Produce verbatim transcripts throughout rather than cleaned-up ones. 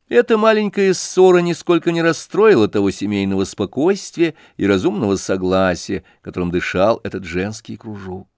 Эта маленькая ссора нисколько не расстроила того семейного спокойствия и разумного согласия, которым дышал этот женский кружок.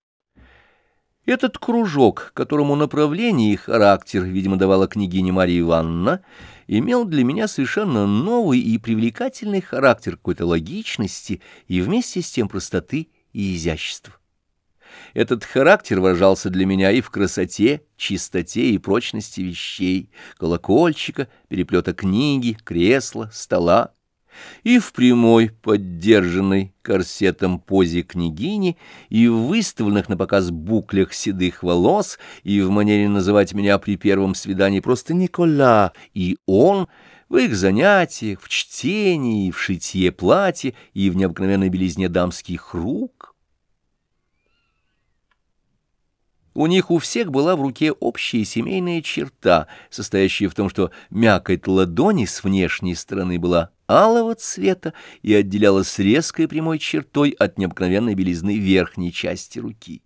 Этот кружок, которому направление и характер, видимо, давала княгиня Марья Ивановна, имел для меня совершенно новый и привлекательный характер какой-то логичности и вместе с тем простоты и изящества. Этот характер выражался для меня и в красоте, чистоте и прочности вещей, колокольчика, переплета книги, кресла, стола, и в прямой, поддержанной корсетом позе княгини, и в выставленных на показ буклях седых волос, и в манере называть меня при первом свидании просто Никола, и он в их занятиях, в чтении, в шитье платья и в необыкновенной белизне дамских рук. У них у всех была в руке общая семейная черта, состоящая в том, что мякоть ладони с внешней стороны была алого цвета и отделялась резкой прямой чертой от необыкновенной белизны верхней части руки.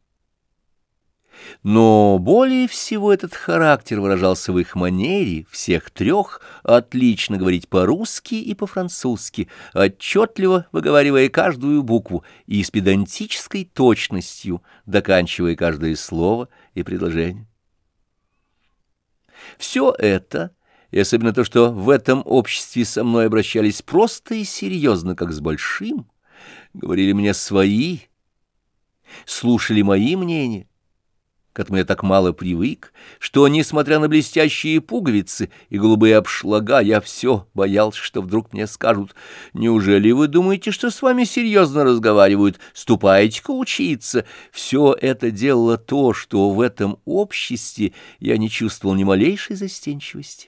Но более всего этот характер выражался в их манере, всех трех, отлично говорить по-русски и по-французски, отчетливо выговаривая каждую букву и с педантической точностью доканчивая каждое слово и предложение. Все это, и особенно то, что в этом обществе со мной обращались просто и серьезно, как с большим, говорили мне свои, слушали мои мнения, к этому я так мало привык, что, несмотря на блестящие пуговицы и голубые обшлага, я все боялся, что вдруг мне скажут: «Неужели вы думаете, что с вами серьезно разговаривают? Ступайте-ка учиться». Все это делало то, что в этом обществе я не чувствовал ни малейшей застенчивости.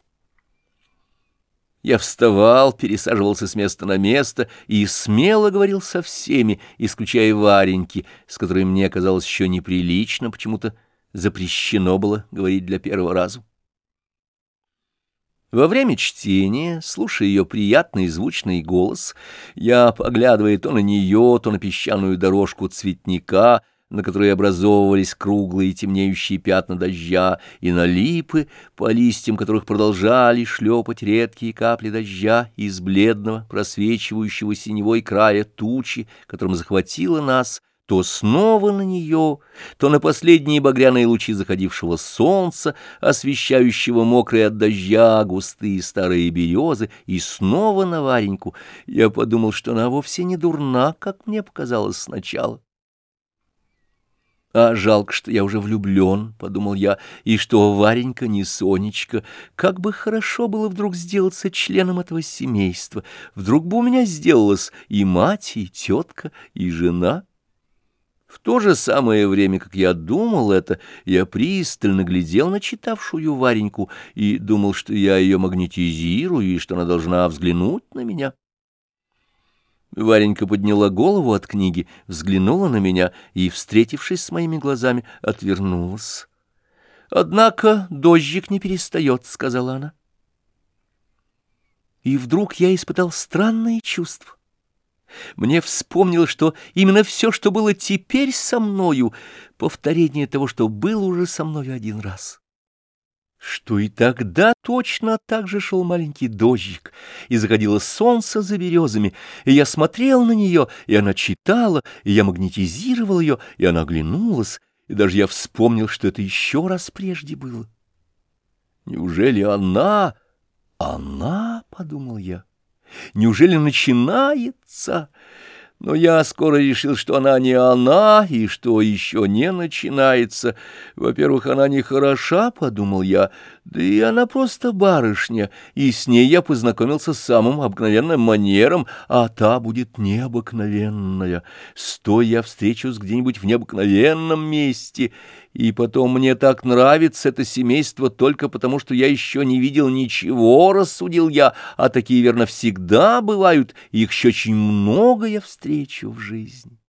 Я вставал, пересаживался с места на место и смело говорил со всеми, исключая Вареньки, с которой мне казалось еще неприлично почему-то запрещено было говорить для первого раза. Во время чтения, слушая ее приятный звучный голос, я, поглядывая то на нее, то на песчаную дорожку цветника, на которой образовывались круглые темнеющие пятна дождя, и на липы, по листьям которых продолжали шлепать редкие капли дождя из бледного, просвечивающего синевой края тучи, которым захватило нас, то снова на нее, то на последние багряные лучи заходившего солнца, освещающего мокрые от дождя густые старые березы, и снова на Вареньку. Я подумал, что она вовсе не дурна, как мне показалось сначала. А жалко, что я уже влюблен, — подумал я, — и что Варенька не Сонечка. Как бы хорошо было вдруг сделаться членом этого семейства. Вдруг бы у меня сделалась и мать, и тетка, и жена. В то же самое время, как я думал это, я пристально глядел на читавшую Вареньку и думал, что я ее магнетизирую и что она должна взглянуть на меня. Варенька подняла голову от книги, взглянула на меня и, встретившись с моими глазами, отвернулась. «Однако дождик не перестает», — сказала она. И вдруг я испытал странные чувства. Мне вспомнилось, что именно все, что было теперь со мною, повторение того, что было уже со мною один раз. Что и тогда точно так же шел маленький дождик, и заходило солнце за березами, и я смотрел на нее, и она читала, и я магнетизировал ее, и она оглянулась, и даже я вспомнил, что это еще раз прежде было. Неужели она, она, — подумал я, — неужели начинается? Но я скоро решил, что она не она, и что еще не начинается. Во-первых, она не хороша, — подумал я, — да и она просто барышня, и с ней я познакомился с самым обыкновенным манером, а та будет необыкновенная. Стой, я встречусь где-нибудь в необыкновенном месте, и потом мне так нравится это семейство только потому, что я еще не видел ничего, — рассудил я, — а такие, верно, всегда бывают, и их еще очень много я встречу в жизни.